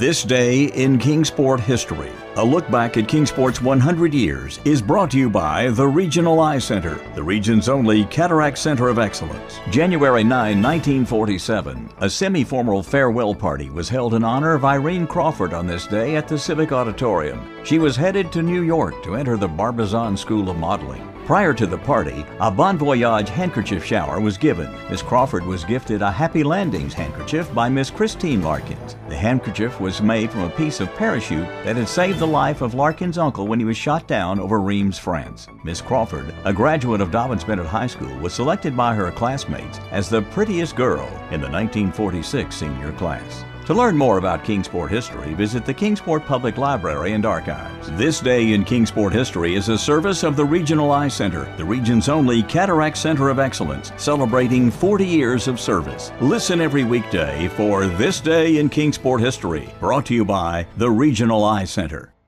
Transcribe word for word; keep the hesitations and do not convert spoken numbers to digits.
This Day in Kingsport History. A look back at Kingsport's one hundred years is brought to you by the Regional Eye Center, the region's only cataract center of excellence. January ninth, nineteen forty-seven, a semi-formal farewell party was held in honor of Irene Crawford on this day at the Civic Auditorium. She was headed to New York to enter the Barbizon School of Modeling. Prior to the party, a Bon Voyage handkerchief shower was given. Miss Crawford was gifted a Happy Landings handkerchief by Miss Christine Larkins. The handkerchief was made from a piece of parachute that had saved the life of Larkins' uncle when he was shot down over Reims, France. Miss Crawford, a graduate of Dobyns-Bennett High School, was selected by her classmates as the prettiest girl in the nineteen forty-six senior class. To learn more about Kingsport history, visit the Kingsport Public Library and Archives. This Day in Kingsport History is a service of the Regional Eye Center, the region's only cataract center of excellence, celebrating forty years of service. Listen every weekday for This Day in Kingsport History, brought to you by the Regional Eye Center.